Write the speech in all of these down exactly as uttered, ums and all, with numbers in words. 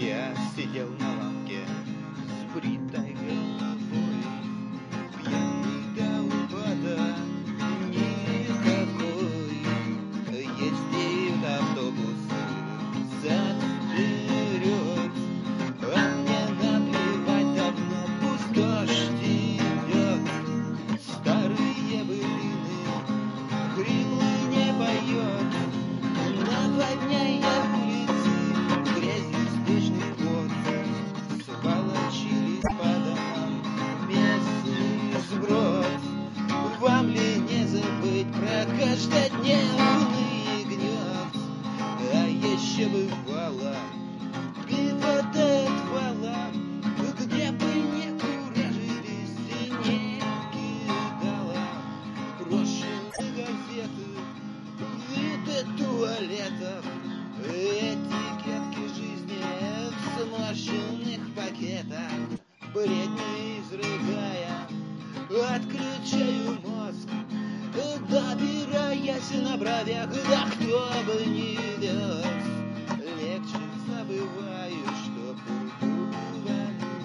Я сидел на лавке с бритой головой, пьяный до упада никакой. Ездит автобусы зад вперед, а мне наплевать давно, пусть дождь идет. Старые былины хриплы не поет, наводняя улицы грязью сточный пот. Сволочились по домам местный сброд. Вам ли не забыть про каждодневный гнет? А еще бывало битва до отвала, где бы не куражились и не кидала брошенные газеты, виды туалетов, этикетки жизни в сморщенных пакетах. Бредни изрыгая, отключаю мозг, добираясь на бровях, да кто бы не вез. Легче забываю, что пургу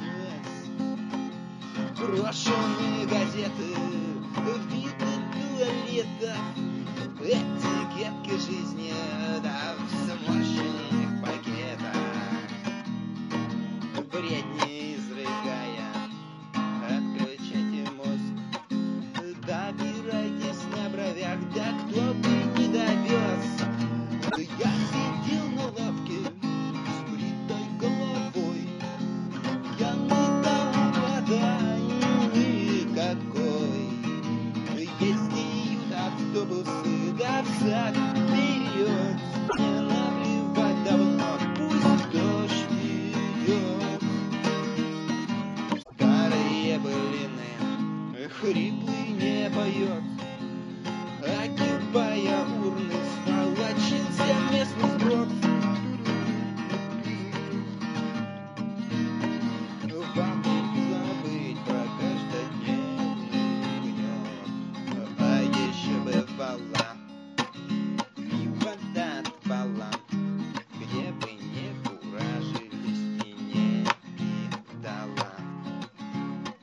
нес. Брошенные газеты, виды туалетов, этикетки жизни, да в сморщенных пакетах. Бредни изрыгая, отключайте мозг, добирайтесь на бровях, да кто бы не довез. Я сидел на лавке с бритой головой, пьяный до упада никакой. Ездят автобусы, да взад вперед, не наплевать давно, пусть дождь идет. Старые былины хриплый не поет, огибая урны, сволочился местный сброд. Вам